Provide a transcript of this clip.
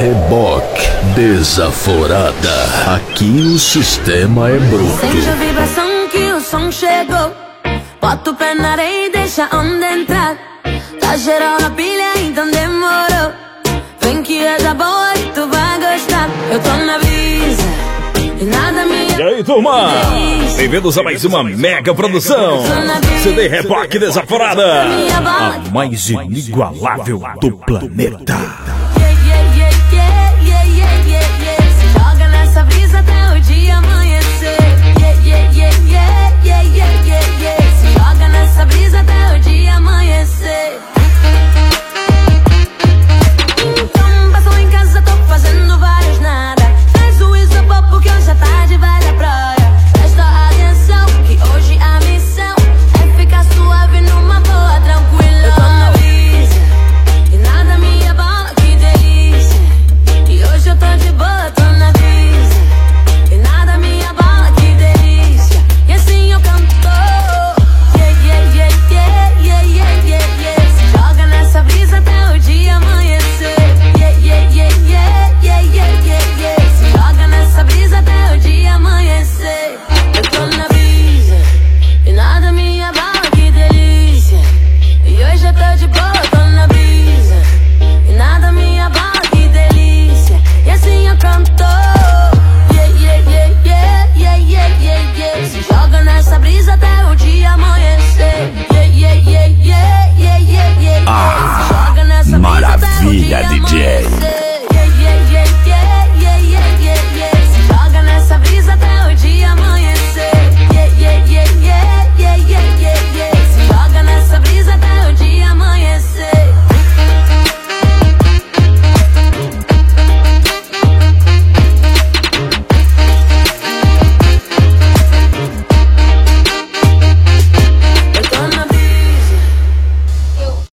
Reboque Desaforada. Aqui o sistema é bruto. Sente a vibração que o som chegou. Bota o pé na areia e deixa a onda entrar. Tá geral na pilha, então demorou. Vem que é da boa e tu vai gostar. Eu tô na brisa e nada me... E aí, turma? Bem-vindos a mais uma mega produção CD Reboque Desaforada, a mais inigualável do planeta.